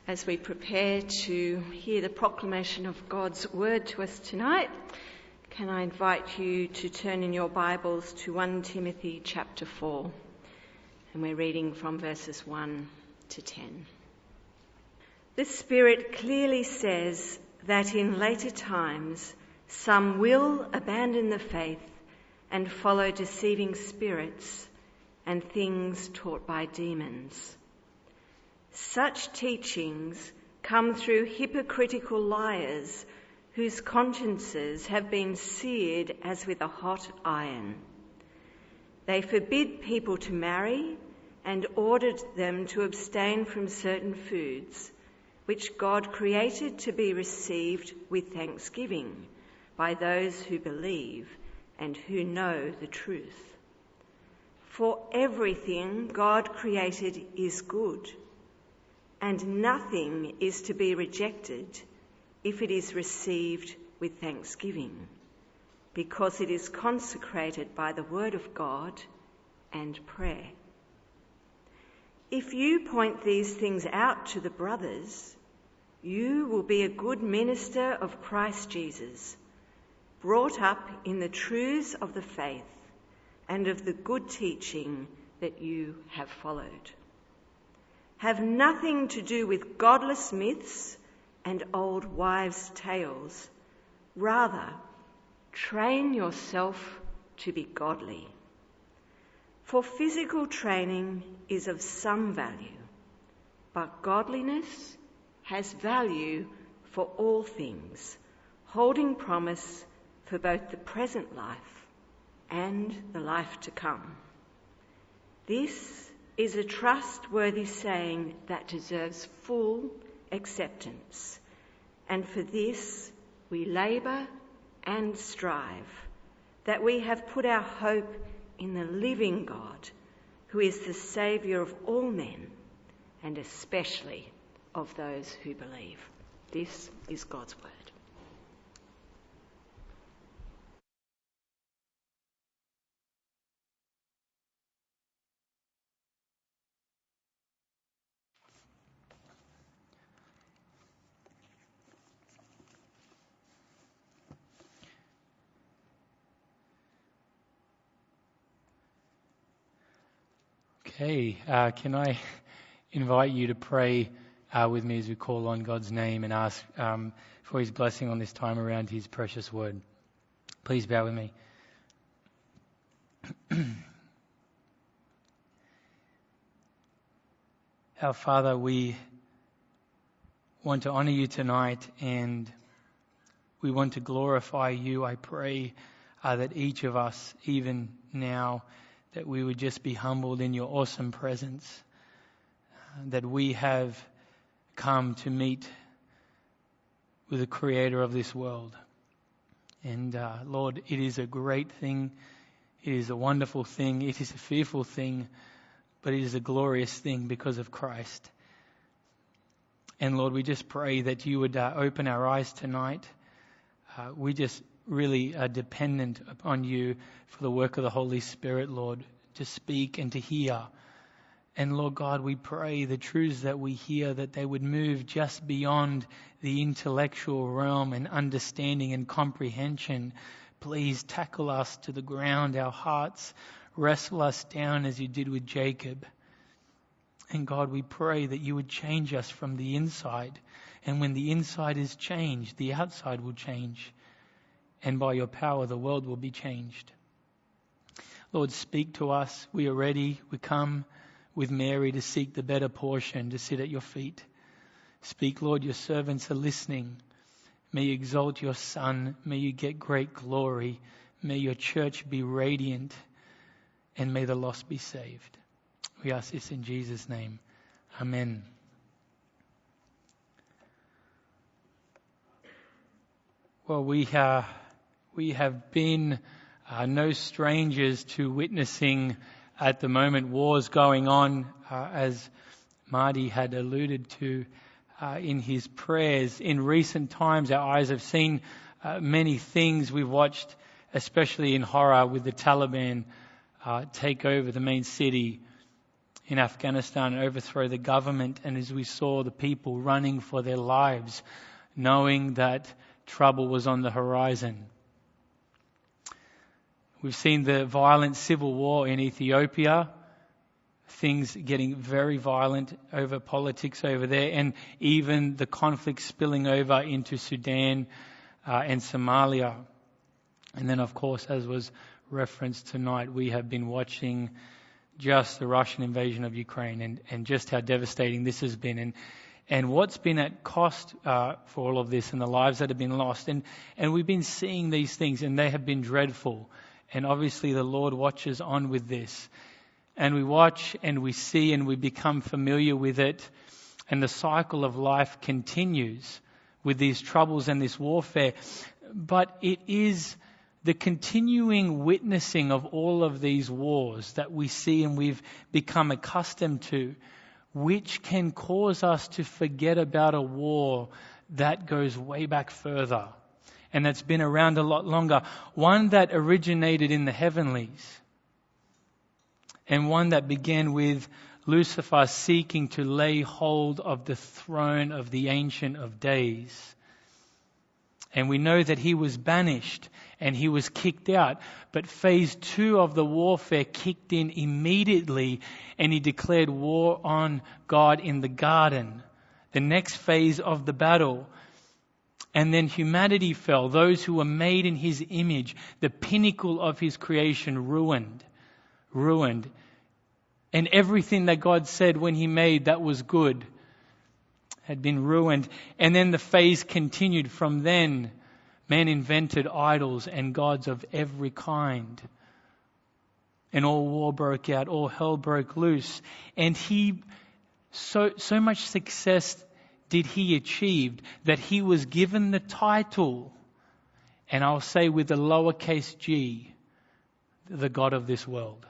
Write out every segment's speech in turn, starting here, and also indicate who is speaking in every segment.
Speaker 1: As we prepare to hear the proclamation of God's word to us tonight, can I invite you to turn in your Bibles to 1 Timothy chapter 4, and we're reading from verses 1 to 10. The Spirit clearly says that in later times some will abandon the faith and follow deceiving spirits and things taught by demons. Such teachings come through hypocritical liars whose consciences have been seared as with a hot iron. They forbid people to marry and ordered them to abstain from certain foods, which God created to be received with thanksgiving by those who believe and who know the truth. For everything God created is good, and nothing is to be rejected if it is received with thanksgiving, because it is consecrated by the word of God and prayer. If you point these things out to the brothers, you will be a good minister of Christ Jesus, brought up in the truths of the faith and of the good teaching that you have followed. Have nothing to do with godless myths and old wives' tales. Rather, train yourself to be godly. For physical training is of some value, but godliness has value for all things, holding promise for both the present life and the life to come. This is a trustworthy saying that deserves full acceptance, and for this we labour and strive, that we have put our hope in the living God, who is the Saviour of all men, and especially of those who believe. This is God's word.
Speaker 2: Okay, can I invite you to pray with me as we call on God's name and ask for his blessing on this time around his precious word. Please bow with me. Our Father, we want to honour you tonight, and we want to glorify you. I pray that each of us, even now, that we would just be humbled in your awesome presence, that we have come to meet with the Creator of this world. And Lord, it is a great thing, it is a wonderful thing, it is a fearful thing, but it is a glorious thing because of Christ. And Lord, we just pray that you would open our eyes tonight. We just really are dependent upon you for the work of the Holy Spirit, Lord, to speak and to hear. And Lord God, we pray the truths that we hear, that they would move just beyond the intellectual realm and understanding and comprehension. Please tackle us to the ground, our hearts, wrestle us down as you did with Jacob. And God, we pray that you would change us from the inside. And when the inside is changed, the outside will change. And by your power, the world will be changed. Lord, speak to us. We are ready. We come with Mary to seek the better portion, to sit at your feet. Speak, Lord, your servants are listening. May you exalt your Son. May you get great glory. May your church be radiant. And may the lost be saved. We ask this in Jesus' name. Amen. Well, we have been no strangers to witnessing at the moment wars going on, as Marty had alluded to in his prayers. In recent times, our eyes have seen many things. We've watched, especially in horror, with the Taliban take over the main city in Afghanistan and overthrow the government, and as we saw the people running for their lives, knowing that trouble was on the horizon. We've seen the violent civil war in Ethiopia, things getting very violent over politics over there, and even the conflict spilling over into Sudan and Somalia. And then, of course, as was referenced tonight, we have been watching just the Russian invasion of Ukraine and just how devastating this has been. And what's been at cost for all of this and the lives that have been lost. And we've been seeing these things, and they have been dreadful. And obviously the Lord watches on with this. And we watch and we see and we become familiar with it. And the cycle of life continues with these troubles and this warfare. But it is the continuing witnessing of all of these wars that we see and we've become accustomed to, which can cause us to forget about a war that goes way back further and that's been around a lot longer. One that originated in the heavenlies and one that began with Lucifer seeking to lay hold of the throne of the Ancient of Days. And we know that he was banished and he was kicked out. But phase 2 of the warfare kicked in immediately, and he declared war on God in the garden. The next phase of the battle. And then humanity fell. Those who were made in his image, the pinnacle of his creation, ruined. And everything that God said when he made that was good had been ruined. And then the phase continued. From then, man invented idols and gods of every kind. And all war broke out, all hell broke loose. And he, so much success did he achieve that he was given the title, and I'll say with a lowercase g, the God of this world.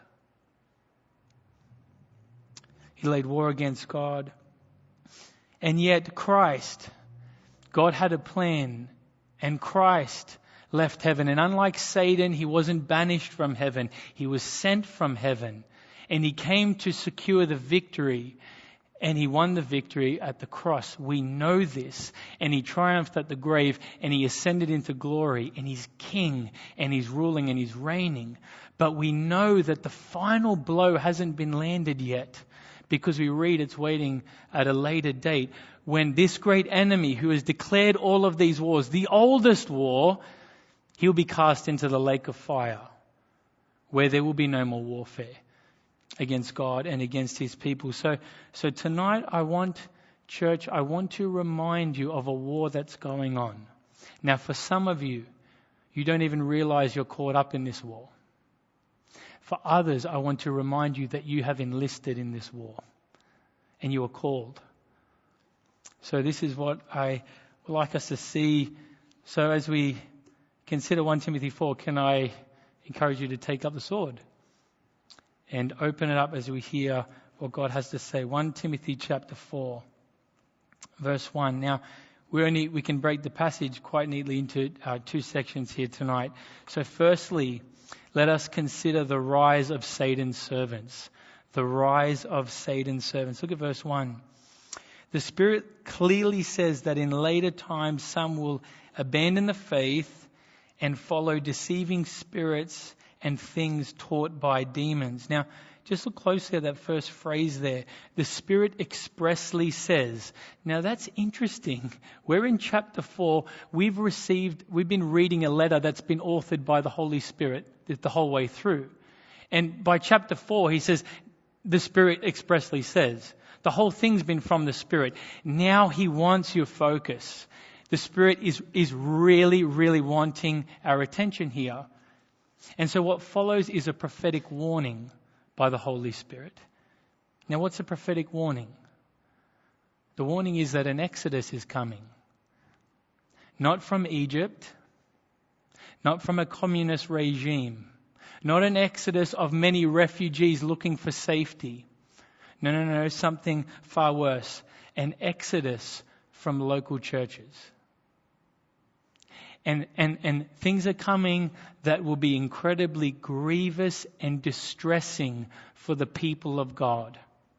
Speaker 2: He laid war against God. And yet Christ, God had a plan, and Christ left heaven. And unlike Satan, he wasn't banished from heaven. He was sent from heaven. And he came to secure the victory. And he won the victory at the cross. We know this. And he triumphed at the grave, and he ascended into glory, and he's king, and he's ruling, and he's reigning. But we know that the final blow hasn't been landed yet, because we read it's waiting at a later date when this great enemy who has declared all of these wars, the oldest war, he'll be cast into the lake of fire, where there will be no more warfare against God and against his people. So tonight I want to remind you of a war that's going on. Now for some of you, you don't even realize you're caught up in this war. For others, I want to remind you that you have enlisted in this war and you are called. So this is what I would like us to see. So as we consider 1 Timothy 4, can I encourage you to take up the sword and open it up as we hear what God has to say. 1 Timothy chapter 4, verse 1. Now, we can break the passage quite neatly into 2 sections here tonight. So firstly, let us consider the rise of Satan's servants. The rise of Satan's servants. Look at verse 1. The Spirit clearly says that in later times some will abandon the faith and follow deceiving spirits and things taught by demons. Now, just look closely at that first phrase there. The Spirit expressly says. Now that's interesting. We're in chapter 4. We've been reading a letter that's been authored by the Holy Spirit the whole way through. And by chapter 4, he says, the Spirit expressly says. The whole thing's been from the Spirit. Now he wants your focus. The Spirit is really, really wanting our attention here. And so what follows is a prophetic warning by the Holy Spirit. Now what's a prophetic warning? The warning is that an exodus is coming. Not from Egypt, not from a communist regime, not an exodus of many refugees looking for safety. No, something far worse. An exodus from local churches. And things are coming that will be incredibly grievous and distressing for the people of God.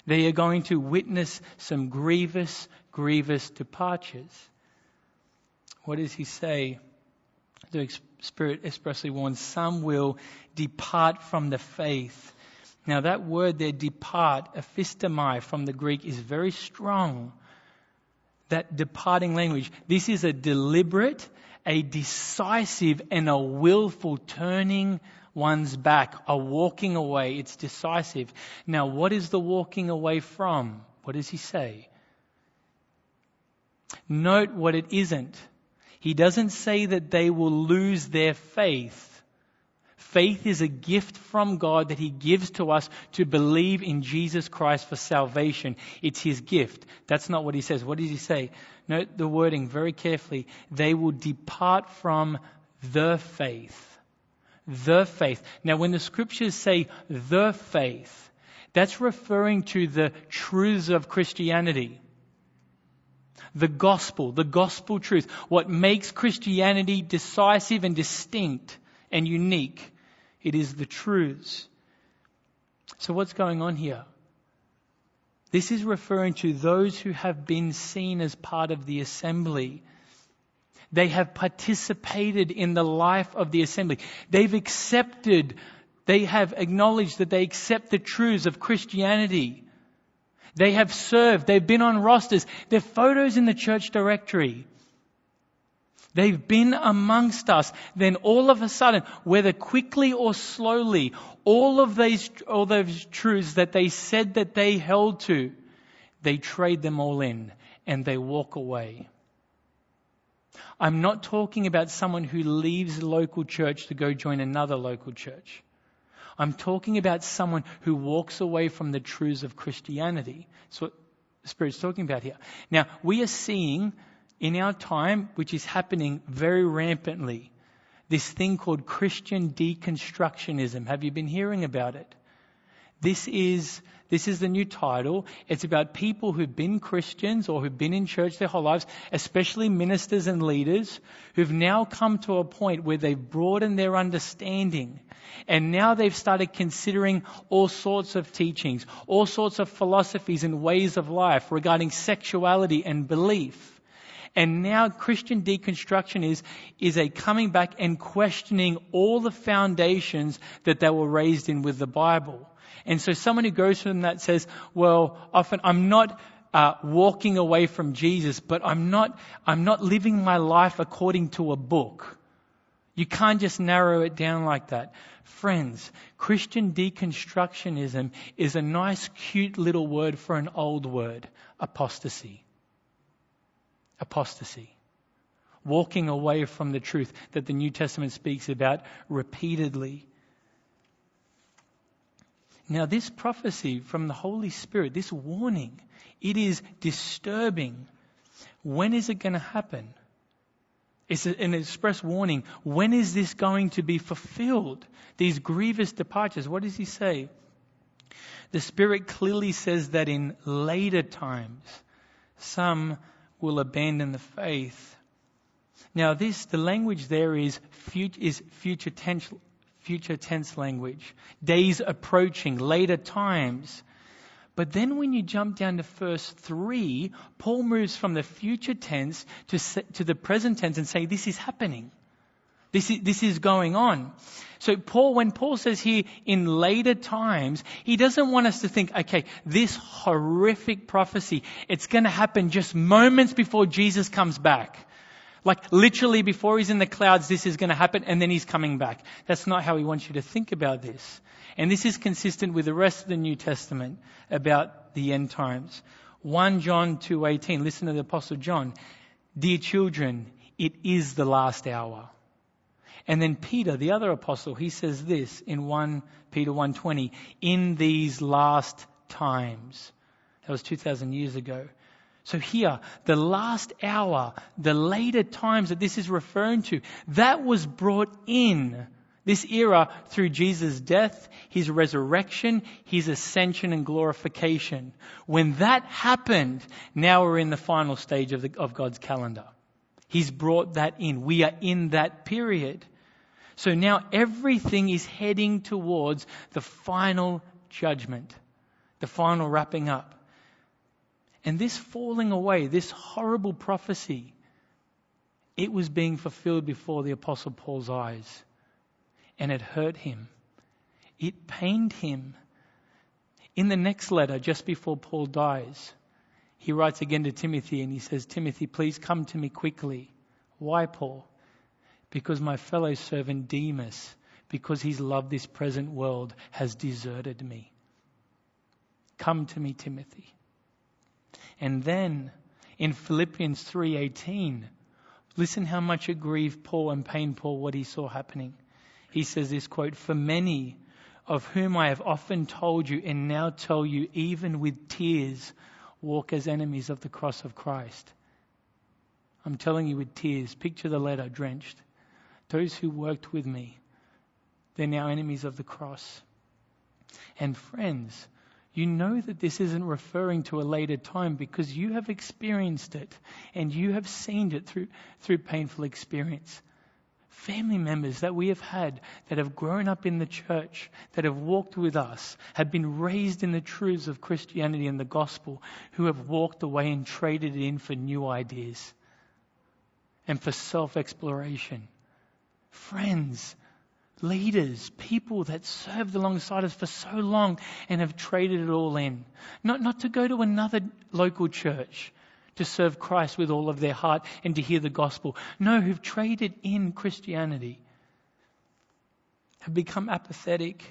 Speaker 2: They are going to witness some grievous departures. What does he say? The Spirit expressly warns, some will depart from the faith. Now that word there, depart, aphistomai from the Greek, is very strong. That departing language. This is a deliberate, a decisive and a willful turning one's back, a walking away. It's decisive. Now what is the walking away from? What does he say? Note what it isn't. He doesn't say that they will lose their faith. Faith is a gift from God that He gives to us to believe in Jesus Christ for salvation. It's His gift. That's not what He says. What does He say? Note the wording very carefully. They will depart from the faith. The faith. Now when the scriptures say the faith, that's referring to the truths of Christianity. The gospel truth. What makes Christianity decisive and distinct and unique. It is the truths. So what's going on here? This is referring to those who have been seen as part of the assembly. They have participated in the life of the assembly. They have acknowledged that they accept the truths of Christianity. They have served. They've been on rosters. Their photos in the church directory. They've been amongst us. Then all of a sudden, whether quickly or slowly, all those truths that they said that they held to, they trade them all in and they walk away. I'm not talking about someone who leaves the local church to go join another local church. I'm talking about someone who walks away from the truths of Christianity. That's what the Spirit's talking about here. Now, we are seeing in our time, which is happening very rampantly, this thing called Christian deconstructionism. Have you been hearing about it? This is the new title. It's about people who've been Christians or who've been in church their whole lives, especially ministers and leaders, who've now come to a point where they've broadened their understanding. And now they've started considering all sorts of teachings, all sorts of philosophies and ways of life regarding sexuality and belief. And now Christian deconstruction is a coming back and questioning all the foundations that they were raised in with the Bible. And so someone who goes from that says, well, often I'm not walking away from Jesus, but I'm not living my life according to a book. You can't just narrow it down like that. Friends, Christian deconstructionism is a nice, cute little word for an old word, apostasy. Apostasy. Walking away from the truth that the New Testament speaks about repeatedly. Now this prophecy from the Holy Spirit, this warning, it is disturbing. When is it going to happen? It's an express warning. When is this going to be fulfilled? These grievous departures. What does he say? The Spirit clearly says that in later times, some will abandon the faith. Now the language there is future tense language. Days approaching, later times. But then when you jump down to verse 3, Paul moves from the future tense to the present tense and say, this is happening. This is going on. So when Paul says here in later times, he doesn't want us to think, okay, this horrific prophecy, it's going to happen just moments before Jesus comes back. Like literally before he's in the clouds, this is going to happen and then he's coming back. That's not how he wants you to think about this. And this is consistent with the rest of the New Testament about the end times. 1 John 2:18, listen to the Apostle John. Dear children, it is the last hour. And then Peter, the other apostle, he says this in 1 Peter 1:20, in these last times. That was 2,000 years ago. So here, the last hour, the later times that this is referring to, that was brought in this era through Jesus' death, His resurrection, His ascension and glorification. When that happened, now we're in the final stage of God's calendar. He's brought that in. We are in that period. So now everything is heading towards the final judgment. the final wrapping up. And this falling away, this horrible prophecy, it was being fulfilled before the Apostle Paul's eyes. And it hurt him. It pained him. In the next letter, just before Paul dies, he writes again to Timothy and he says, Timothy, please come to me quickly. Why, Paul? Because my fellow servant Demas, because he's loved this present world, has deserted me. Come to me, Timothy. And then in Philippians 3:18, listen how much it grieved Paul and pained Paul what he saw happening. He says this quote, for many of whom I have often told you and now tell you even with tears, walk as enemies of the cross of Christ. I'm telling you with tears. Picture the letter drenched. Those who worked with me, they're now enemies of the cross. And friends, you know that this isn't referring to a later time because you have experienced it and you have seen it through painful experience. Family members that we have had that have grown up in the church, that have walked with us, have been raised in the truths of Christianity and the gospel, who have walked away and traded it in for new ideas and for self-exploration. Friends, leaders, people that served alongside us for so long and have traded it all in. Not to go to another local church to serve Christ with all of their heart and to hear the gospel. No, who've traded in Christianity, have become apathetic.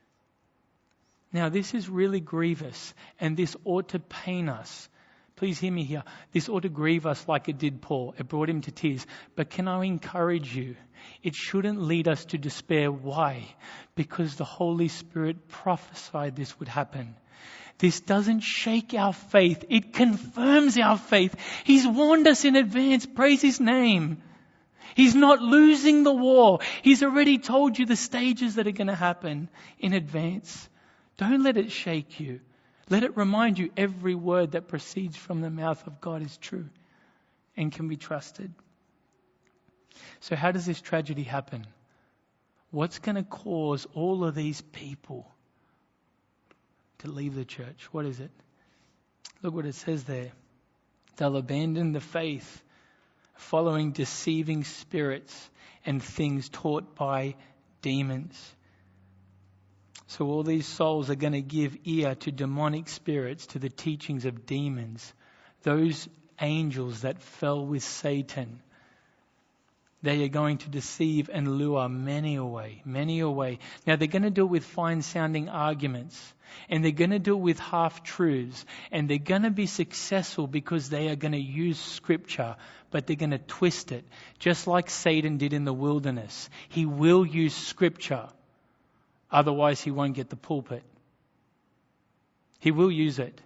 Speaker 2: Now, this is really grievous and this ought to pain us. Please hear me here. This ought to grieve us like it did Paul. It brought him to tears. But can I encourage you? It shouldn't lead us to despair. Why? Because the Holy Spirit prophesied this would happen. This doesn't shake our faith. It confirms our faith. He's warned us in advance. Praise His name. He's not losing the war. He's already told you the stages that are going to happen in advance. Don't let it shake you. Let it remind you every word that proceeds from the mouth of God is true and can be trusted. So how does this tragedy happen? What's going to cause all of these people to leave the church? What is it? Look what it says there. They'll abandon the faith, following deceiving spirits and things taught by demons. So all these souls are going to give ear to demonic spirits, to the teachings of demons, those angels that fell with Satan. They are going to deceive and lure many away, many away. Now they're going to do it with fine-sounding arguments, and they're going to do it with half-truths, and they're going to be successful because they are going to use Scripture, but they're going to twist it, just like Satan did in the wilderness. He will use Scripture, otherwise he won't get the pulpit. He will use it.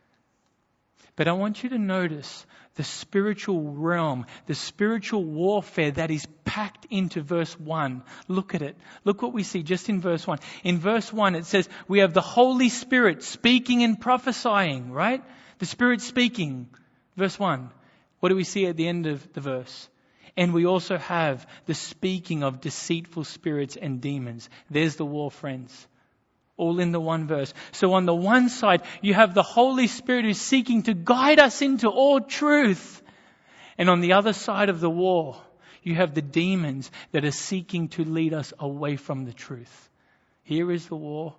Speaker 2: But I want you to notice the spiritual realm, the spiritual warfare that is packed into verse 1. Look at it. Look what we see just in verse 1. In verse 1 it says we have the Holy Spirit speaking and prophesying, right? The Spirit speaking. Verse 1. What do we see at the end of the verse? And we also have the speaking of deceitful spirits and demons. There's the war, friends. All in the one verse. So on the one side, you have the Holy Spirit who's seeking to guide us into all truth. And on the other side of the war, you have the demons that are seeking to lead us away from the truth. Here is the war.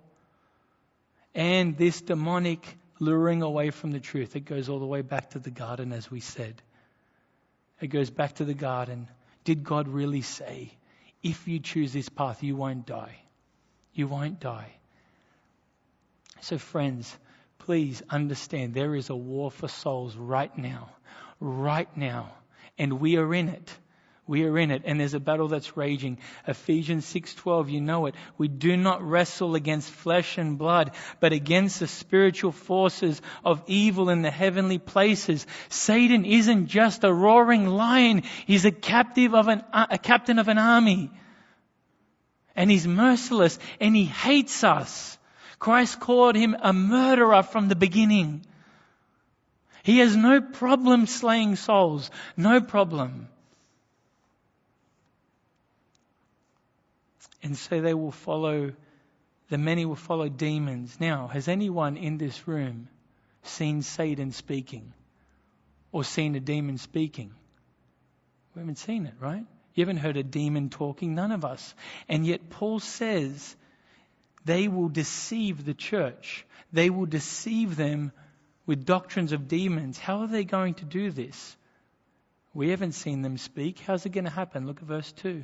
Speaker 2: And this demonic luring away from the truth. It goes all the way back to the garden, as we said. It goes back to the garden. Did God really say, if you choose this path, you won't die? You won't die. So friends, please understand there is a war for souls right now, and we are in it. We are in it, and there's a battle that's raging. Ephesians 6:12, you know it. We do not wrestle against flesh and blood, but against the spiritual forces of evil in the heavenly places. Satan isn't just a roaring lion; he's a captain of an army, and he's merciless, and he hates us. Christ called him a murderer from the beginning. He has no problem slaying souls. No problem. And so they will follow the many will follow demons. Now, has anyone in this room seen Satan speaking or seen a demon speaking? We haven't seen it, right? You haven't heard a demon talking, none of us. And yet Paul says they will deceive the church. They will deceive them with doctrines of demons. How are they going to do this? We haven't seen them speak. How's it going to happen? Look at verse 2.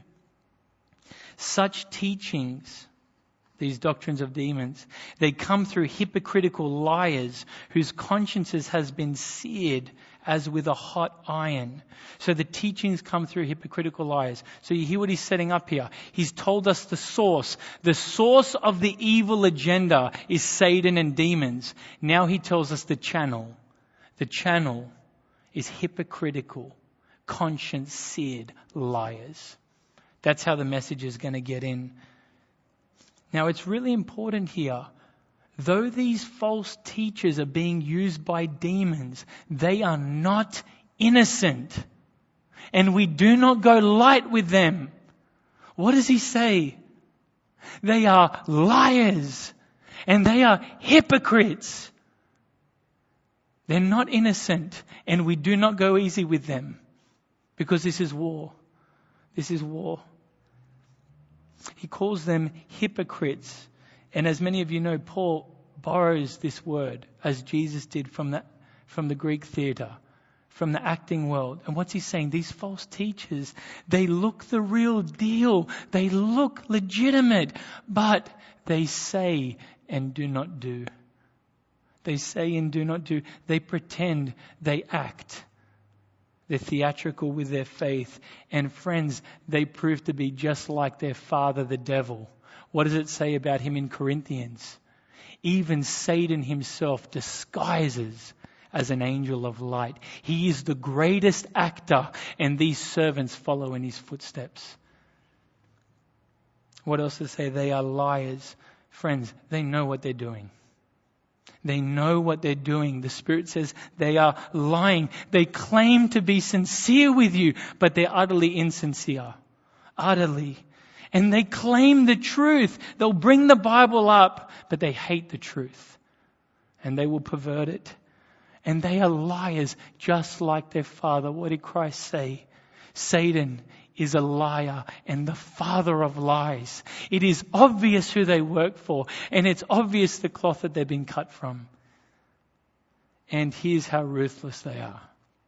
Speaker 2: Such teachings, these doctrines of demons, they come through hypocritical liars whose consciences has been seared as with a hot iron. So the teachings come through hypocritical liars. So you hear what he's setting up here. He's told us the source. The source of the evil agenda is Satan and demons. Now he tells us the channel. The channel is hypocritical, conscience-seared liars. That's how the message is going to get in. Now it's really important here. Though these false teachers are being used by demons, they are not innocent. And we do not go light with them. What does he say? They are liars. And they are hypocrites. They're not innocent. And we do not go easy with them. Because this is war. This is war. He calls them hypocrites. And as many of you know, Paul borrows this word, as Jesus did from the Greek theatre, from the acting world. And what's he saying? These false teachers, they look the real deal. They look legitimate, but they say and do not do. They say and do not do. They pretend, they act. They're theatrical with their faith. And friends, they prove to be just like their father, the devil. What does it say about him in Corinthians? Even Satan himself disguises as an angel of light. He is the greatest actor, and these servants follow in his footsteps. What else does it say? They are liars. Friends, they know what they're doing. They know what they're doing. The Spirit says they are lying. They claim to be sincere with you, but they're utterly insincere. Utterly. And they claim the truth. They'll bring the Bible up, but they hate the truth. And they will pervert it. And they are liars just like their father. What did Christ say? Satan is a liar and the father of lies. It is obvious who they work for, and it's obvious the cloth that they've been cut from. And here's how ruthless they are.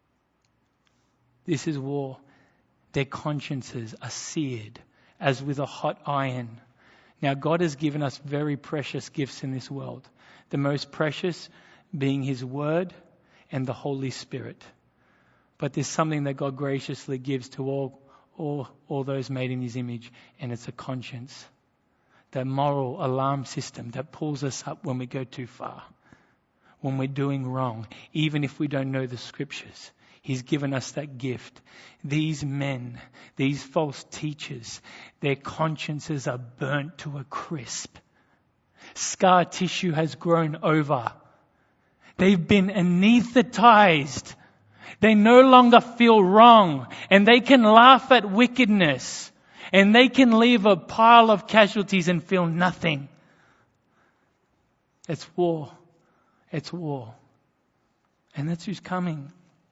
Speaker 2: This is war. Their consciences are seared as with a hot iron. Now God has given us very precious gifts in this world. The most precious being His Word and the Holy Spirit. But there's something that God graciously gives to all those made in His image, and it's a conscience. That moral alarm system that pulls us up when we go too far. When we're doing wrong, even if we don't know the Scriptures. He's given us that gift. These men, these false teachers, their consciences are burnt to a crisp. Scar tissue has grown over. They've been anesthetized. They no longer feel wrong, and they can laugh at wickedness, and they can leave a pile of casualties and feel nothing. It's war. It's war. And that's who's coming.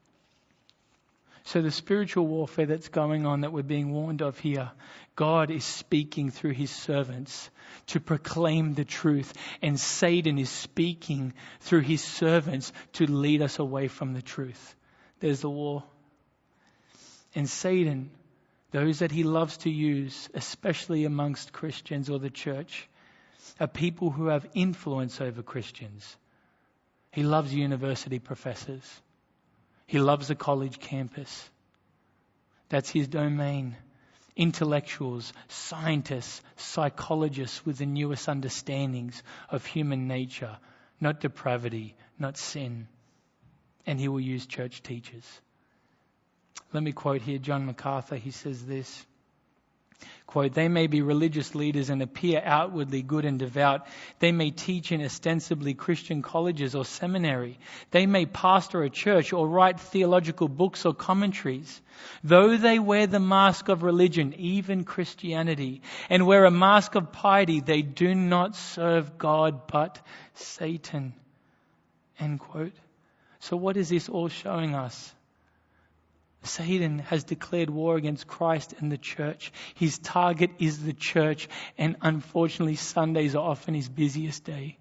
Speaker 2: So the spiritual warfare that's going on, that we're being warned of here, God is speaking through His servants to proclaim the truth, and Satan is speaking through his servants to lead us away from the truth. There's the war. And Satan, those that he loves to use, especially amongst Christians or the church, are people who have influence over Christians. He loves university professors. He loves the college campus. That's his domain. Intellectuals, scientists, psychologists with the newest understandings of human nature, not depravity, not sin. And he will use church teachers. Let me quote here John MacArthur. He says this: Quote, they may be religious leaders and appear outwardly good and devout. They may teach in ostensibly Christian colleges or seminary. They may pastor a church or write theological books or commentaries. Though they wear the mask of religion, even Christianity, and wear a mask of piety, they do not serve God but Satan. End quote. So what is this all showing us? Satan has declared war against Christ and the church. His target is the church, and unfortunately Sundays are often his busiest day.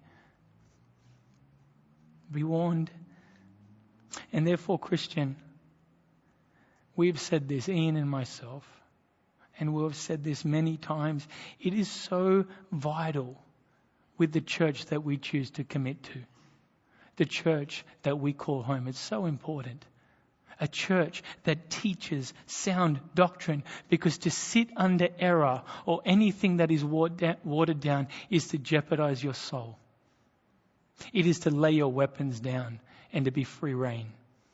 Speaker 2: Be warned. And therefore, Christian, we've said this, Ian and myself, and we've said this many times. It is so vital with the church that we choose to commit to. The church that we call home. It's so important. A church that teaches sound doctrine, because to sit under error or anything that is watered down is to jeopardize your soul. It is to lay your weapons down and to be free rein.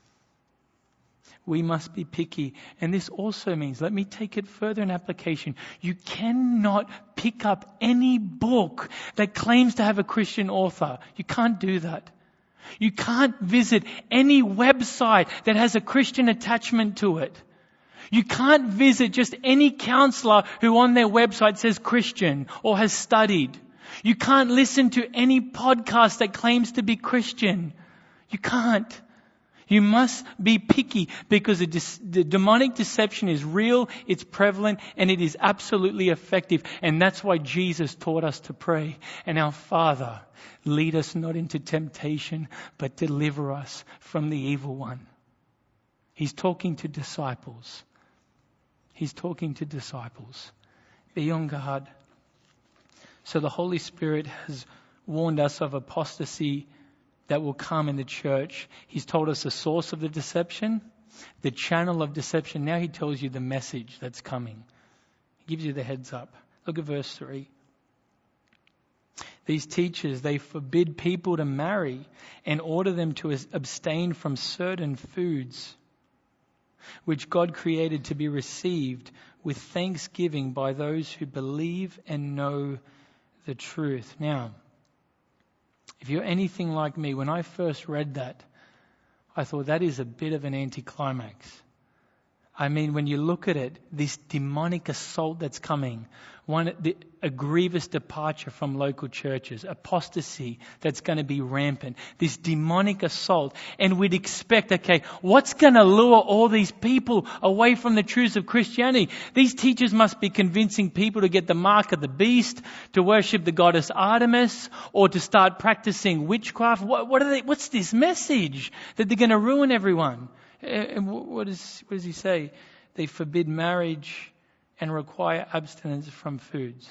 Speaker 2: We must be picky. And this also means, let me take it further in application. You cannot pick up any book that claims to have a Christian author. You can't do that. You can't visit any website that has a Christian attachment to it. You can't visit just any counselor who on their website says Christian or has studied. You can't listen to any podcast that claims to be Christian. You can't. You must be picky, because the demonic deception is real, it's prevalent, and it is absolutely effective. And that's why Jesus taught us to pray. And our Father, lead us not into temptation, but deliver us from the evil one. He's talking to disciples. He's talking to disciples. Be on guard. So the Holy Spirit has warned us of apostasy that will come in the church. He's told us the source of the deception, the channel of deception. Now he tells you the message that's coming. He gives you the heads up. Look at verse 3. These teachers, they forbid people to marry and order them to abstain from certain foods which God created to be received with thanksgiving by those who believe and know the truth. Now, if you're anything like me, when I first read that, I thought that is a bit of an anticlimax. I mean, when you look at it, this demonic assault that's coming, a grievous departure from local churches, apostasy that's going to be rampant, this demonic assault, and we'd expect, okay, what's going to lure all these people away from the truths of Christianity? These teachers must be convincing people to get the mark of the beast, to worship the goddess Artemis, or to start practicing witchcraft. What's this message that they're going to ruin everyone? And what does he say? They forbid marriage and require abstinence from foods.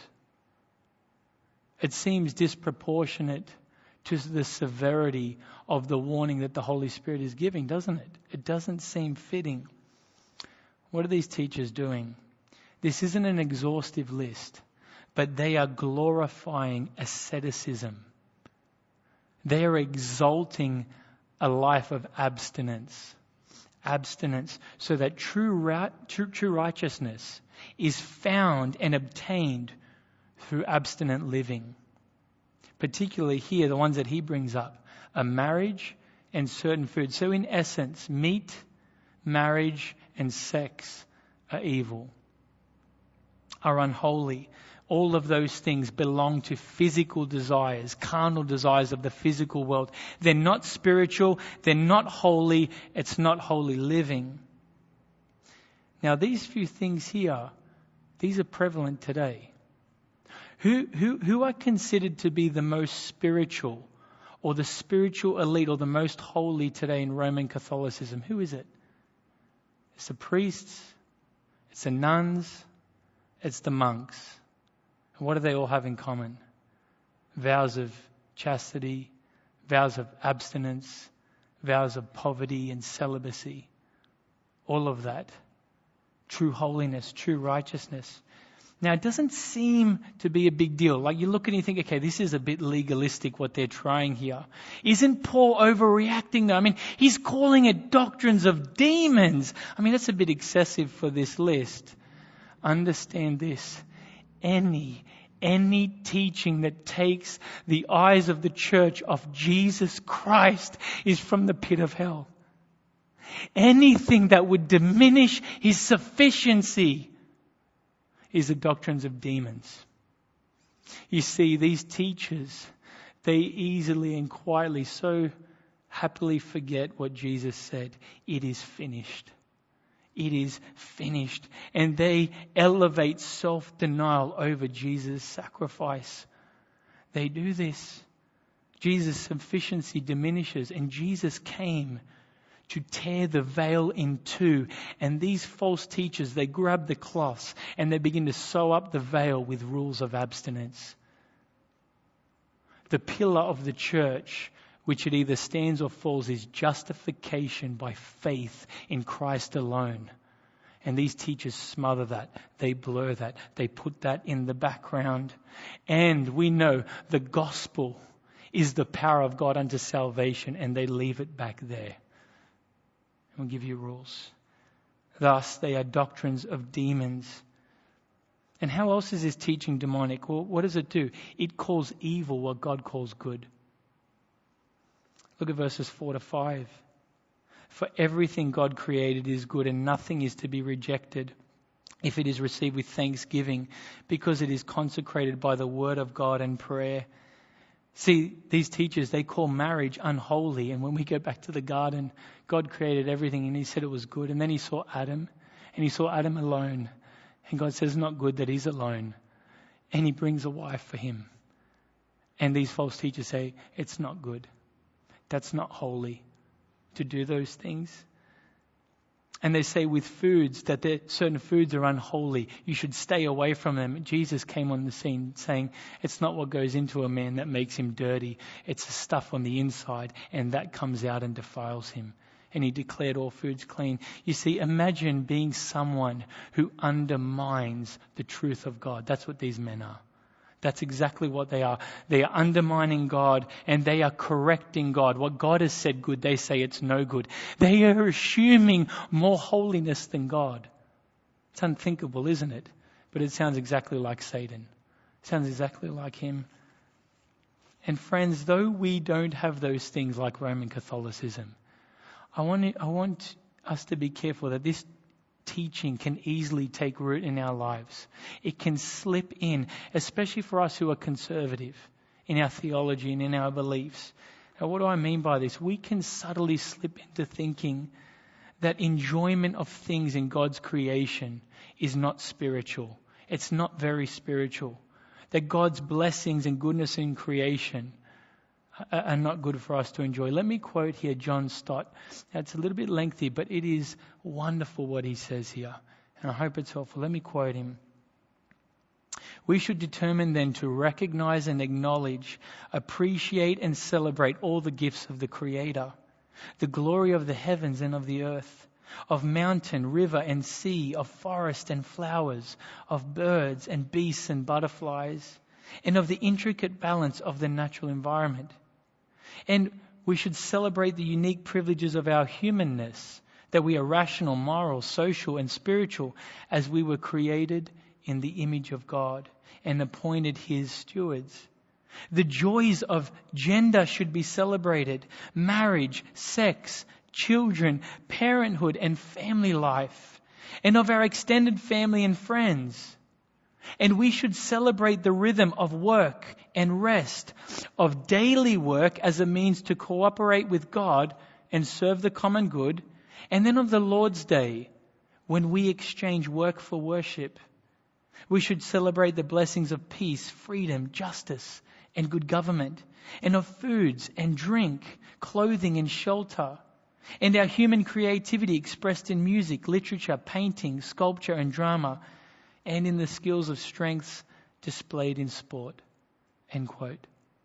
Speaker 2: It seems disproportionate to the severity of the warning that the Holy Spirit is giving, doesn't it? It doesn't seem fitting. What are these teachers doing? This isn't an exhaustive list, but they are glorifying asceticism. They are exalting a life of abstinence. Abstinence, so that true righteousness is found and obtained through abstinent living. Particularly here, the ones that he brings up are marriage and certain foods. So in essence, meat, marriage, and sex are evil, are unholy. All of those things belong to physical desires, carnal desires of the physical world. They're not spiritual. They're not holy. It's not holy living. Now, these few things here, these are prevalent today. Who are considered to be the most spiritual, or the spiritual elite, or the most holy today in Roman Catholicism? Who is it? It's the priests. It's the nuns. It's the monks. What do they all have in common? Vows of chastity, vows of abstinence, vows of poverty and celibacy. All of that. True holiness, true righteousness. Now, it doesn't seem to be a big deal. Like you look at it and you think, okay, this is a bit legalistic what they're trying here. Isn't Paul overreacting though? I mean, he's calling it doctrines of demons. I mean, that's a bit excessive for this list. understand this. Any teaching that takes the eyes of the church of Jesus Christ is from the pit of hell. Anything that would diminish his sufficiency is the doctrines of demons. You see, these teachers, they easily and quietly so happily forget what Jesus said. It is finished. It is finished. And they elevate self-denial over Jesus' sacrifice. They do this. Jesus' sufficiency diminishes, and Jesus came to tear the veil in two. And these false teachers, they grab the cloths and they begin to sew up the veil with rules of abstinence. The pillar of the church, which it either stands or falls, is justification by faith in Christ alone. And these teachers smother that. They blur that. They put that in the background. And we know the gospel is the power of God unto salvation, and they leave it back there. We'll give you rules. Thus, they are doctrines of demons. And how else is this teaching demonic? Well, what does it do? It calls evil what God calls good. Look at verses 4-5. For everything God created is good, and nothing is to be rejected if it is received with thanksgiving, because it is consecrated by the word of God and prayer. See, these teachers, they call marriage unholy. And when we go back to the garden, God created everything and he said it was good. And then he saw Adam, and he saw Adam alone. And God says it's not good that he's alone. And he brings a wife for him. And these false teachers say it's not good. That's not holy to do those things. And they say with foods that certain foods are unholy. You should stay away from them. Jesus came on the scene saying it's not what goes into a man that makes him dirty. It's the stuff on the inside, and that comes out and defiles him. And he declared all foods clean. You see, imagine being someone who undermines the truth of God. That's what these men are. That's exactly what they are. They are undermining God, and they are correcting God. What God has said good, they say it's no good. They are assuming more holiness than God. It's unthinkable, isn't it? But it sounds exactly like Satan. It sounds exactly like him. And friends, though we don't have those things like Roman Catholicism, I want us to be careful that this teaching can easily take root in our lives. It can slip in, especially for us who are conservative in our theology and in our beliefs. Now, what do I mean by this? We can subtly slip into thinking that enjoyment of things in God's creation is not spiritual. It's not very spiritual. That God's blessings and goodness in creation are not good for us to enjoy. Let me quote here John Stott. Now, it's a little bit lengthy, but it is wonderful what he says here. And I hope it's helpful. Let me quote him. We should determine then to recognize and acknowledge, appreciate and celebrate all the gifts of the Creator, the glory of the heavens and of the earth, of mountain, river and sea, of forest and flowers, of birds and beasts and butterflies, and of the intricate balance of the natural environment. And we should celebrate the unique privileges of our humanness, that we are rational, moral, social, and spiritual, as we were created in the image of God and appointed His stewards. The joys of gender should be celebrated, marriage, sex, children, parenthood, and family life, and of our extended family and friends. And we should celebrate the rhythm of work and rest, of daily work as a means to cooperate with God and serve the common good, and then of the Lord's Day, when we exchange work for worship. We should celebrate the blessings of peace, freedom, justice, and good government, and of foods and drink, clothing and shelter, and our human creativity expressed in music, literature, painting, sculpture, and drama, and in the skills of strengths displayed in sport. End quote.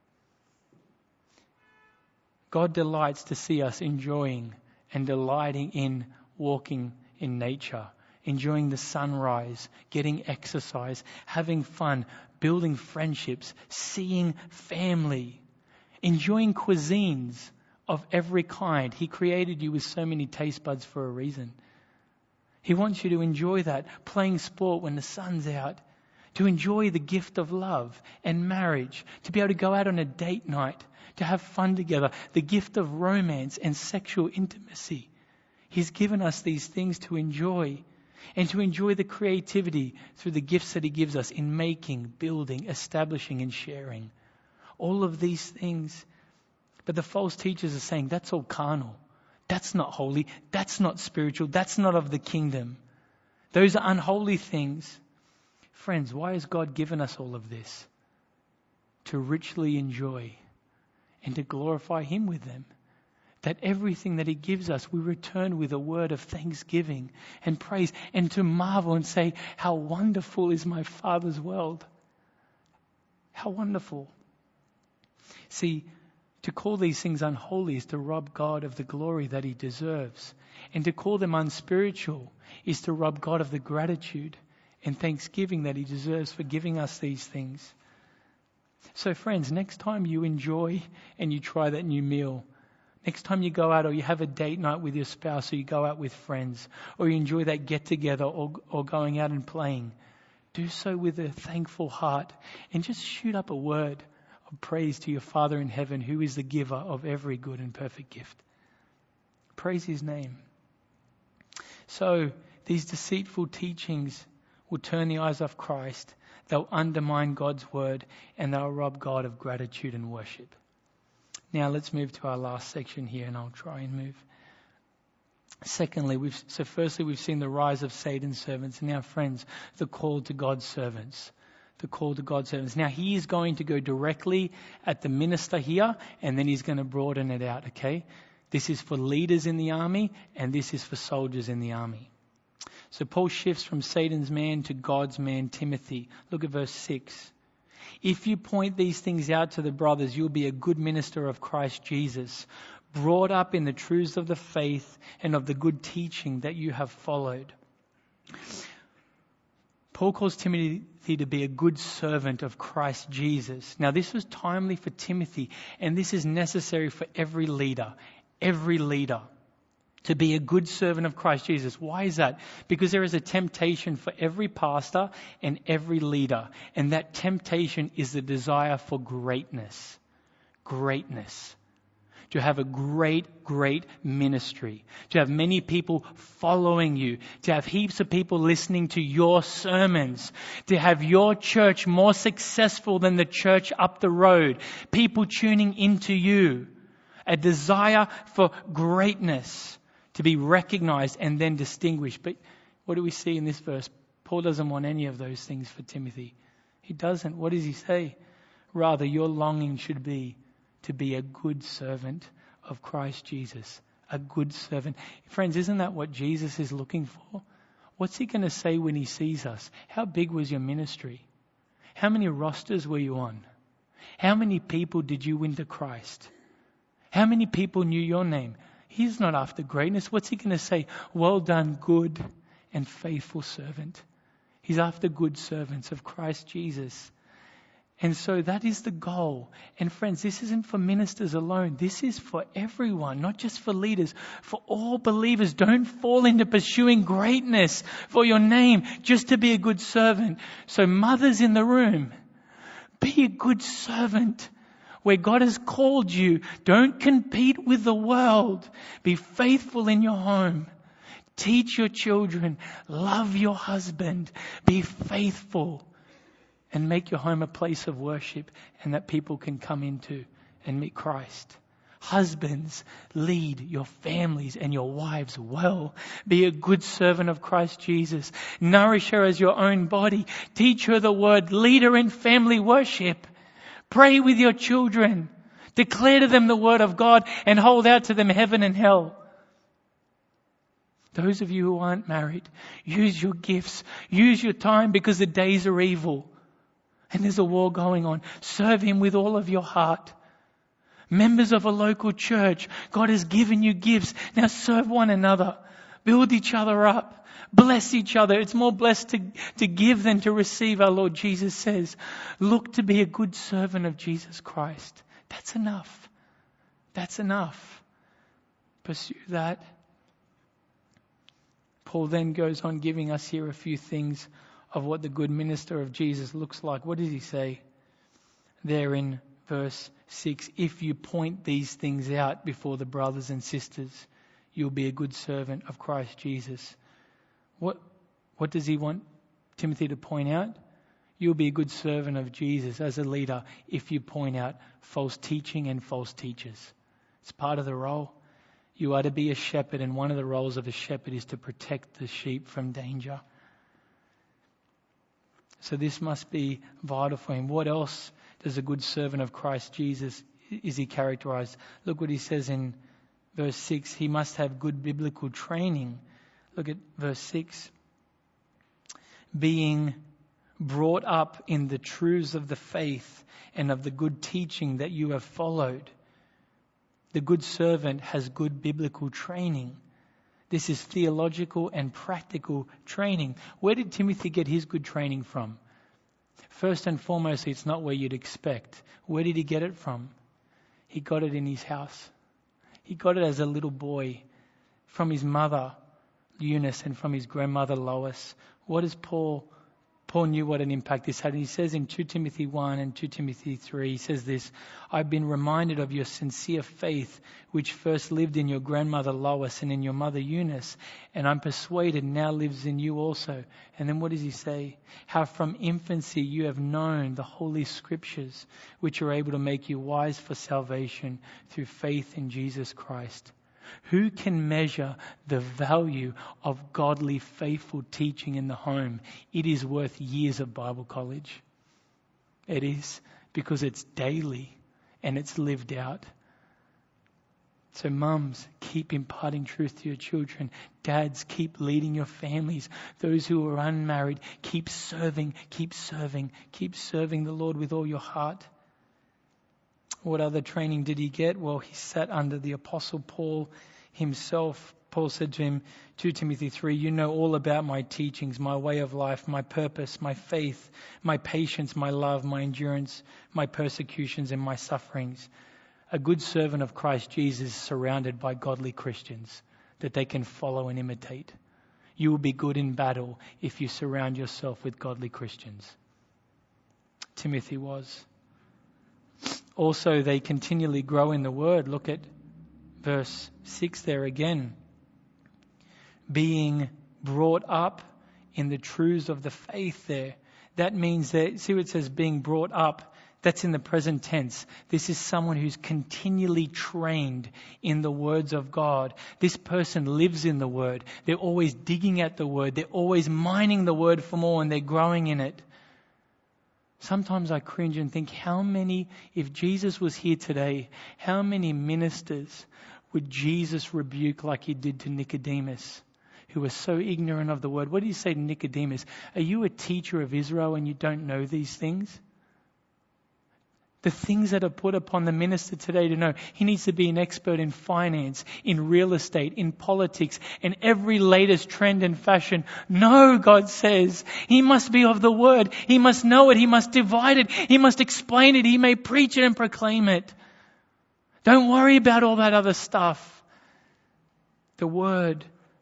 Speaker 2: God delights to see us enjoying and delighting in walking in nature, enjoying the sunrise, getting exercise, having fun, building friendships, seeing family, enjoying cuisines of every kind. He created you with so many taste buds for a reason. He wants you to enjoy that, playing sport when the sun's out, to enjoy the gift of love and marriage, to be able to go out on a date night, to have fun together, the gift of romance and sexual intimacy. He's given us these things to enjoy, and to enjoy the creativity through the gifts that He gives us in making, building, establishing and sharing. All of these things. But the false teachers are saying that's all carnal. That's not holy. That's not spiritual. That's not of the kingdom. Those are unholy things. Friends, why has God given us all of this? To richly enjoy and to glorify Him with them. That everything that He gives us, we return with a word of thanksgiving and praise, and to marvel and say, how wonderful is my Father's world. How wonderful. See, to call these things unholy is to rob God of the glory that He deserves. And to call them unspiritual is to rob God of the gratitude and thanksgiving that He deserves for giving us these things. So friends, next time you enjoy and you try that new meal, next time you go out or you have a date night with your spouse, or you go out with friends, or you enjoy that get together or going out and playing, do so with a thankful heart and just shoot up a word of praise to your Father in heaven, who is the giver of every good and perfect gift. Praise His name. So these deceitful teachings will turn the eyes off Christ. They'll undermine God's word, and they'll rob God of gratitude and worship. Now let's move to our last section here, and I'll try and move. Secondly, firstly we've seen the rise of Satan's servants, and now friends, the call to God's servants. The call to God's servants. Now He is going to go directly at the minister here, and then He's going to broaden it out, okay? This is for leaders in the army, and this is for soldiers in the army. So Paul shifts from Satan's man to God's man, Timothy. Look at verse 6. If you point these things out to the brothers, you'll be a good minister of Christ Jesus, brought up in the truths of the faith and of the good teaching that you have followed. Paul calls Timothy to be a good servant of Christ Jesus. Now this was timely for Timothy, and this is necessary for every leader. Every leader. To be a good servant of Christ Jesus. Why is that? Because there is a temptation for every pastor and every leader. And that temptation is the desire for greatness. Greatness. To have a great ministry. To have many people following you. To have heaps of people listening to your sermons. To have your church more successful than the church up the road. People tuning into you. A desire for greatness. To be recognized and then distinguished. But what do we see in this verse? Paul doesn't want any of those things for Timothy. He doesn't. What does he say? Rather, your longing should be to be a good servant of Christ Jesus. A good servant. Friends, isn't that what Jesus is looking for? What's He going to say when He sees us? How big was your ministry? How many rosters were you on? How many people did you win to Christ? How many people knew your name? He's not after greatness. What's He going to say? Well done, good and faithful servant. He's after good servants of Christ Jesus. And so that is the goal. And friends, this isn't for ministers alone. This is for everyone, not just for leaders, for all believers. Don't fall into pursuing greatness for your name just to be a good servant. So mothers in the room, be a good servant. Where God has called you, don't compete with the world. Be faithful in your home. Teach your children. Love your husband. Be faithful. And make your home a place of worship and that people can come into and meet Christ. Husbands, lead your families and your wives well. Be a good servant of Christ Jesus. Nourish her as your own body. Teach her the word. Lead her in family worship. Pray with your children. Declare to them the word of God and hold out to them heaven and hell. Those of you who aren't married, use your gifts. Use your time because the days are evil. And there's a war going on. Serve Him with all of your heart. Members of a local church, God has given you gifts. Now serve one another. Build each other up. Bless each other. It's more blessed to give than to receive, our Lord Jesus says. Look to be a good servant of Jesus Christ. That's enough. That's enough. Pursue that. Paul then goes on giving us here a few things of what the good minister of Jesus looks like. What does he say there in verse 6? If you point these things out before the brothers and sisters, you'll be a good servant of Christ Jesus. What does he want Timothy to point out? You'll be a good servant of Jesus as a leader if you point out false teaching and false teachers. It's part of the role. You are to be a shepherd, and one of the roles of a shepherd is to protect the sheep from danger. So this must be vital for him. What else does a good servant of Christ Jesus, is he characterized? Look what he says in verse 6. He must have good biblical training. Look at verse 6. Being brought up in the truths of the faith and of the good teaching that you have followed. The good servant has good biblical training. This is theological and practical training. Where did Timothy get his good training from? First and foremost, it's not where you'd expect. Where did he get it from? He got it in his house. He got it as a little boy from his mother, Eunice, and from his grandmother, Lois. What does Paul knew what an impact this had. And he says in 2 Timothy 1 and 2 Timothy 3, he says this, I've been reminded of your sincere faith, which first lived in your grandmother Lois and in your mother Eunice, and I'm persuaded now lives in you also. And then what does he say? How from infancy you have known the holy scriptures, which are able to make you wise for salvation through faith in Jesus Christ. Who can measure the value of godly, faithful teaching in the home? It is worth years of Bible college. It is, because it's daily and it's lived out. So mums, keep imparting truth to your children. Dads, keep leading your families. Those who are unmarried, keep serving the Lord with all your heart. What other training did he get? Well, he sat under the Apostle Paul himself. Paul said to him, 2 Timothy 3, you know all about my teachings, my way of life, my purpose, my faith, my patience, my love, my endurance, my persecutions and my sufferings. A good servant of Christ Jesus is surrounded by godly Christians that they can follow and imitate. You will be good in battle if you surround yourself with godly Christians. Timothy was. Also, they continually grow in the word. Look at verse 6 there again. Being brought up in the truths of the faith there. That means that, see what it says, being brought up. That's in the present tense. This is someone who's continually trained in the words of God. This person lives in the word. They're always digging at the word. They're always mining the word for more, and they're growing in it. Sometimes I cringe and think, if Jesus was here today, how many ministers would Jesus rebuke like he did to Nicodemus, who was so ignorant of the word? What did he say to Nicodemus? Are you a teacher of Israel and you don't know these things? The things that are put upon the minister today to know. He needs to be an expert in finance, in real estate, in politics, and every latest trend and fashion. No, God says, he must be of the word. He must know it. He must divide it. He must explain it. He may preach it and proclaim it. Don't worry about all that other stuff. The word.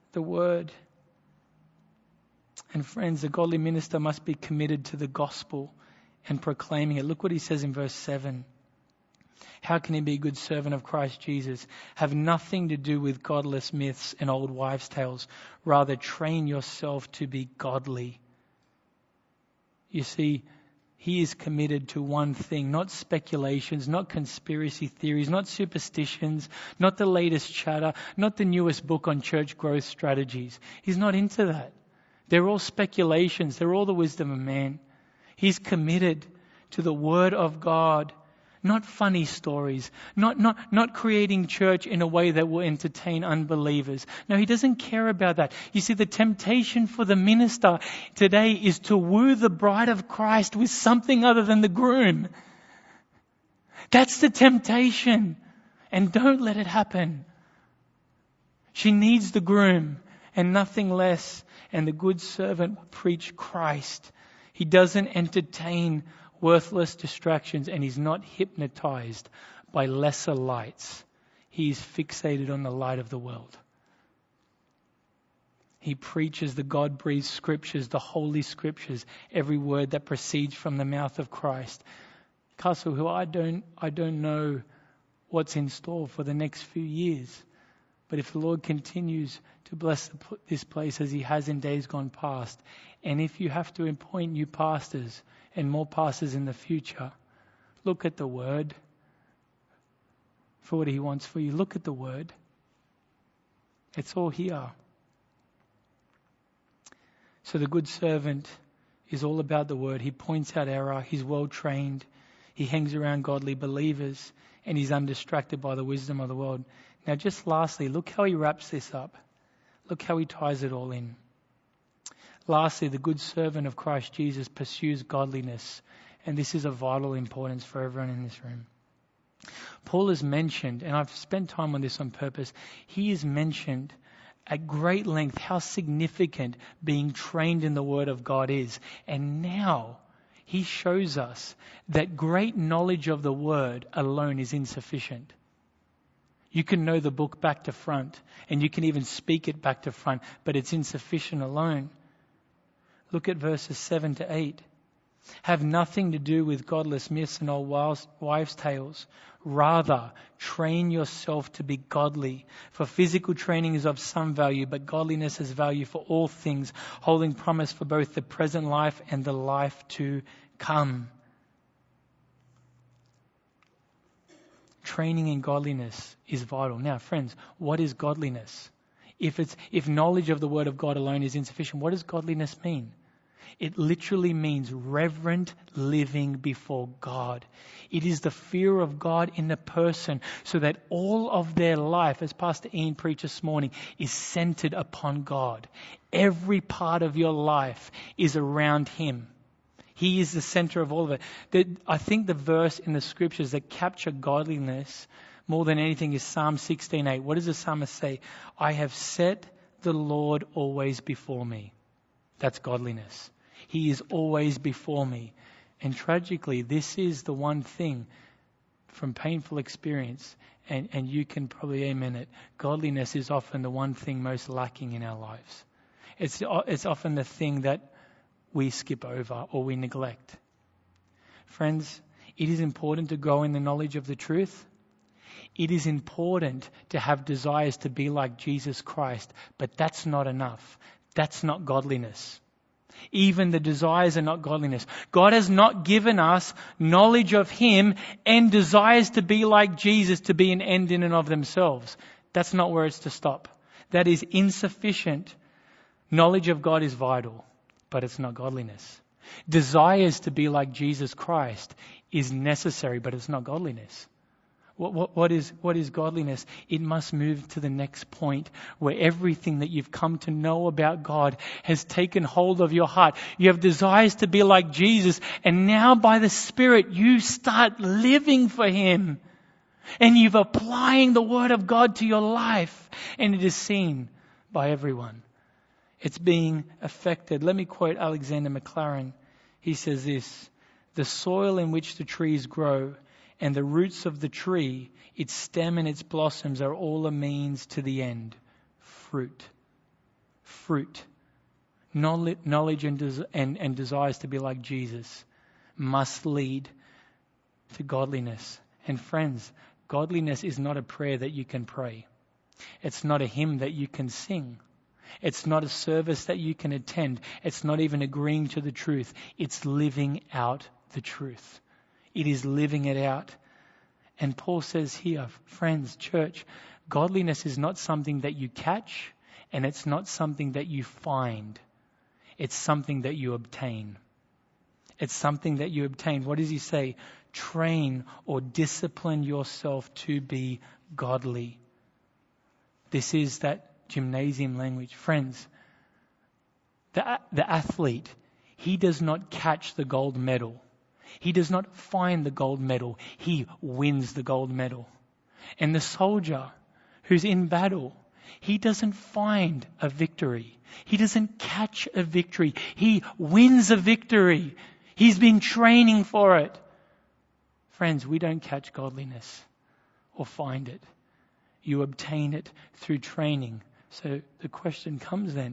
Speaker 2: And friends, the godly minister must be committed to the gospel and proclaiming it. Look what he says in verse 7. How can he be a good servant of Christ Jesus? Have nothing to do with godless myths and old wives' tales. Rather, train yourself to be godly. You see, he is committed to one thing, not speculations, not conspiracy theories, not superstitions, not the latest chatter, not the newest book on church growth strategies. He's not into that. They're all speculations. They're all the wisdom of man. He's committed to the Word of God, not funny stories, not creating church in a way that will entertain unbelievers. No, he doesn't care about that. You see, the temptation for the minister today is to woo the bride of Christ with something other than the groom. That's the temptation. And don't let it happen. She needs the groom and nothing less. And the good servant will preach Christ. He doesn't entertain worthless distractions, and he's not hypnotized by lesser lights. He's fixated on the light of the world. He preaches the God-breathed scriptures, the holy scriptures, every word that proceeds from the mouth of Christ. Castle Hill, I don't know what's in store for the next few years. But if the Lord continues to bless this place as He has in days gone past, and if you have to appoint new pastors and more pastors in the future, look at the Word for what He wants for you. Look at the Word. It's all here. So the good servant is all about the Word. He points out error. He's well trained. He hangs around godly believers, and he's undistracted by the wisdom of the world. Now, just lastly, look how he wraps this up. Look how he ties it all in. Lastly, the good servant of Christ Jesus pursues godliness. And this is of vital importance for everyone in this room. Paul has mentioned, and I've spent time on this on purpose, he has mentioned at great length how significant being trained in the Word of God is. And now he shows us that great knowledge of the Word alone is insufficient. You can know the book back to front, and you can even speak it back to front, but it's insufficient alone. Look at verses 7 to 8. Have nothing to do with godless myths and old wives' tales. Rather, train yourself to be godly. For physical training is of some value, but godliness has value for all things, holding promise for both the present life and the life to come. Training in godliness is vital. Now, friends, what is godliness? If knowledge of the Word of God alone is insufficient, what does godliness mean? It literally means reverent living before God. It is the fear of God in the person, so that all of their life, as Pastor Ian preached this morning, is centered upon God. Every part of your life is around Him. He is the center of all of it. I think the verse in the scriptures that capture godliness more than anything is Psalm 16:8. What does the psalmist say? I have set the Lord always before me. That's godliness. He is always before me. And tragically, this is the one thing from painful experience, and you can probably amen it, godliness is often the one thing most lacking in our lives. It's often the thing that we skip over or we neglect. Friends, it is important to grow in the knowledge of the truth. It is important to have desires to be like Jesus Christ, but that's not enough. That's not godliness. Even the desires are not godliness. God has not given us knowledge of Him and desires to be like Jesus to be an end in and of themselves. That's not where it's to stop. That is insufficient. Knowledge of God is vital, but it's not godliness. Desires to be like Jesus Christ is necessary, but it's not godliness. What is godliness? It must move to the next point where everything that you've come to know about God has taken hold of your heart. You have desires to be like Jesus, and now by the Spirit you start living for Him. And you're applying the Word of God to your life, and it is seen by everyone. It's being affected. Let me quote Alexander McLaren. He says this: the soil in which the trees grow and the roots of the tree, its stem and its blossoms are all a means to the end. Fruit. Knowledge and desires to be like Jesus must lead to godliness. And friends, godliness is not a prayer that you can pray. It's not a hymn that you can sing. It's not a service that you can attend. It's not even agreeing to the truth. It's living out the truth. It is living it out. And Paul says here, friends, church, godliness is not something that you catch, and it's not something that you find. It's something that you obtain. It's something that you obtain. What does he say? Train or discipline yourself to be godly. This is that gymnasium language. Friends, the athlete, he does not catch the gold medal. He does not find the gold medal. He wins the gold medal. And the soldier who's in battle, he doesn't find a victory. He doesn't catch a victory. He wins a victory. He's been training for it. Friends, we don't catch godliness or find it. You obtain it through training. So the question comes then,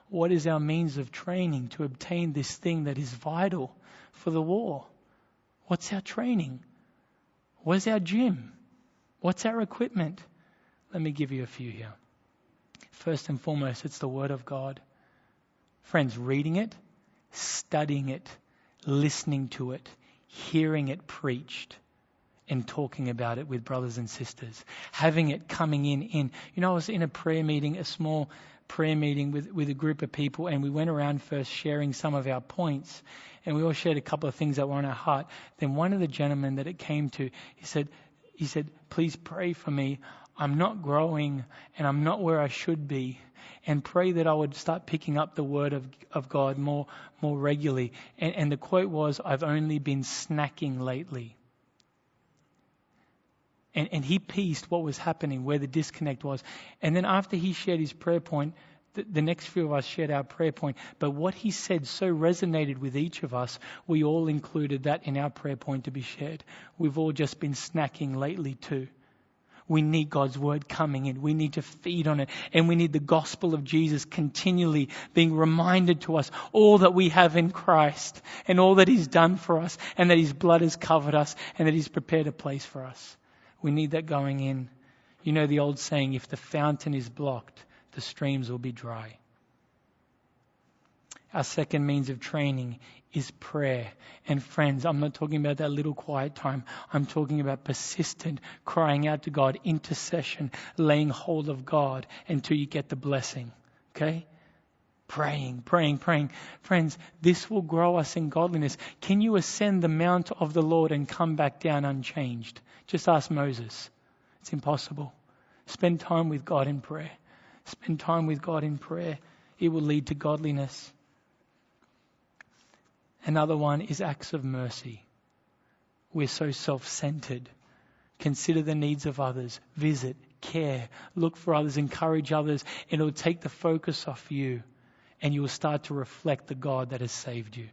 Speaker 2: What is our means of training to obtain this thing that is vital for the war? What's our training? Where's our gym? What's our equipment? Let me give you a few here. First and foremost, it's the Word of God. Friends, reading it, studying it, listening to it, hearing it preached, and talking about it with brothers and sisters. Having it coming in. You know, I was in a prayer meeting, a small prayer meeting with a group of people, and we went around first sharing some of our points, and we all shared a couple of things that were on our heart. Then one of the gentlemen that it came to, he said, please pray for me. I'm not growing and I'm not where I should be, and pray that I would start picking up the Word of God more regularly. And the quote was, I've only been snacking lately. And he pieced what was happening, where the disconnect was. And then after he shared his prayer point, the next few of us shared our prayer point. But what he said so resonated with each of us, we all included that in our prayer point to be shared. We've all just been snacking lately too. We need God's Word coming in. We need to feed on it. And we need the gospel of Jesus continually being reminded to us all that we have in Christ and all that He's done for us, and that His blood has covered us, and that He's prepared a place for us. We need that going in. You know the old saying, if the fountain is blocked, the streams will be dry. Our second means of training is prayer. And friends, I'm not talking about that little quiet time. I'm talking about persistent crying out to God, intercession, laying hold of God until you get the blessing. Okay? Praying. Friends, this will grow us in godliness. Can you ascend the mount of the Lord and come back down unchanged? Just ask Moses. It's impossible. Spend time with God in prayer. Spend time with God in prayer. It will lead to godliness. Another one is acts of mercy. We're so self-centered. Consider the needs of others. Visit, care, look for others, encourage others, and it'll take the focus off you, and you will start to reflect the God that has saved you.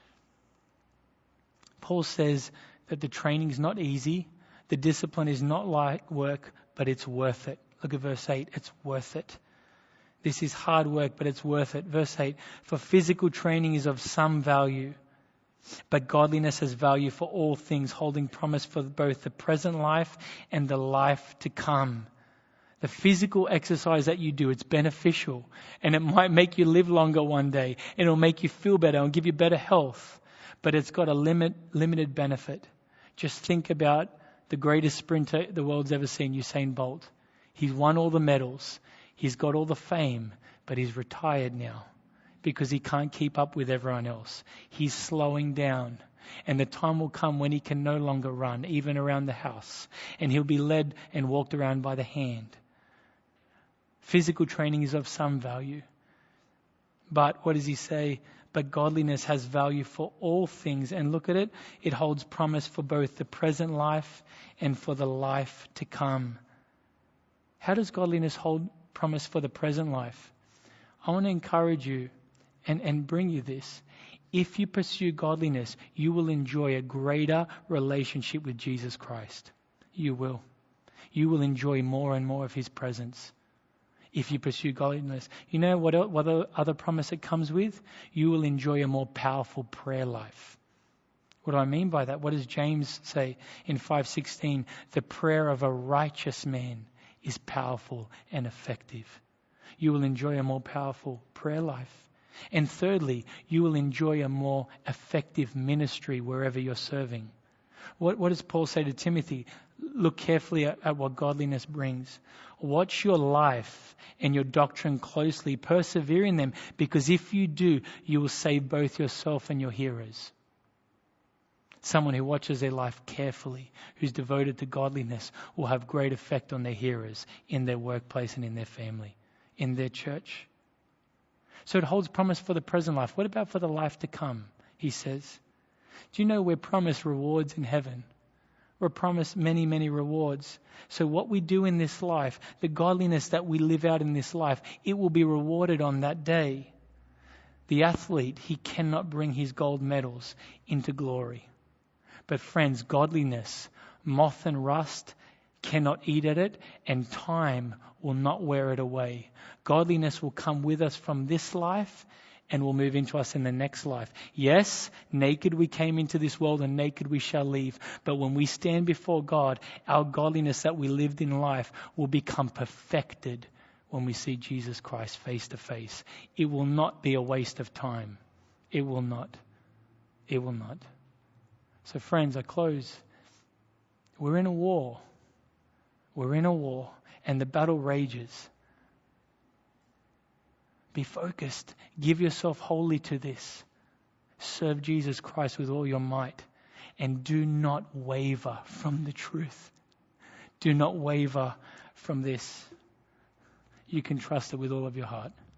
Speaker 2: Paul says that the training is not easy. The discipline is not like work, but it's worth it. Look at verse 8. It's worth it. This is hard work, but it's worth it. Verse 8. For physical training is of some value, but godliness has value for all things, holding promise for both the present life and the life to come. The physical exercise that you do, it's beneficial, and it might make you live longer one day, and it'll make you feel better and give you better health, but it's got a limited benefit. Just think about the greatest sprinter the world's ever seen, Usain Bolt. He's won all the medals. He's got all the fame, but he's retired now because he can't keep up with everyone else. He's slowing down, and the time will come when he can no longer run, even around the house, and he'll be led and walked around by the hand. Physical training is of some value. But what does he say? But godliness has value for all things. And look at it. It holds promise for both the present life and for the life to come. How does godliness hold promise for the present life? I want to encourage you and bring you this. If you pursue godliness, you will enjoy a greater relationship with Jesus Christ. You will. You will enjoy more and more of His presence. If you pursue godliness. You know what other promise it comes with? You will enjoy a more powerful prayer life. What do I mean by that? What does James say in 5:16? The prayer of a righteous man is powerful and effective. You will enjoy a more powerful prayer life. And thirdly, you will enjoy a more effective ministry wherever you're serving. What does Paul say to Timothy? Look carefully at what godliness brings. Watch your life and your doctrine closely. Persevere in them, because if you do, you will save both yourself and your hearers. Someone who watches their life carefully, who's devoted to godliness, will have great effect on their hearers in their workplace and in their family, in their church. So it holds promise for the present life. What about for the life to come? He says. Do you know we're promised rewards in heaven? We're promised many, many rewards. So what we do in this life, the godliness that we live out in this life, it will be rewarded on that day. The athlete, he cannot bring his gold medals into glory. But friends, godliness, moth and rust cannot eat at it, and time will not wear it away. Godliness will come with us from this life and will move into us in the next life. Yes, naked we came into this world and naked we shall leave. But when we stand before God, our godliness that we lived in life will become perfected when we see Jesus Christ face to face. It will not be a waste of time. It will not. It will not. So friends, I close. We're in a war. We're in a war, and the battle rages. Be focused. Give yourself wholly to this. Serve Jesus Christ with all your might. And do not waver from the truth. Do not waver from this. You can trust it with all of your heart.